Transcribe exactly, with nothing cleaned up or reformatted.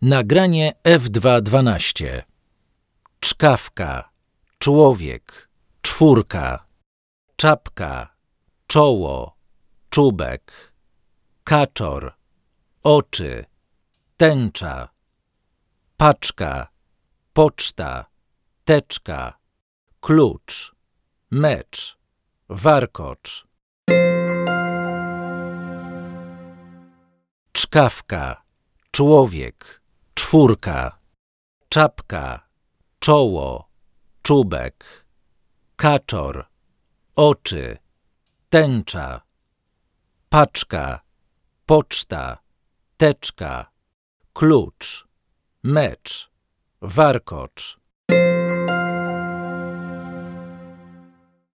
Nagranie F dwa dwanaście. Czkawka, człowiek, czwórka, czapka, czoło, czubek, kaczor, oczy, tęcza, paczka, poczta, teczka, klucz, mecz, warkocz. Czkawka, człowiek, czwórka, czapka, czoło, czubek, kaczor, oczy, tęcza, paczka, poczta, teczka, klucz, mecz, warkocz.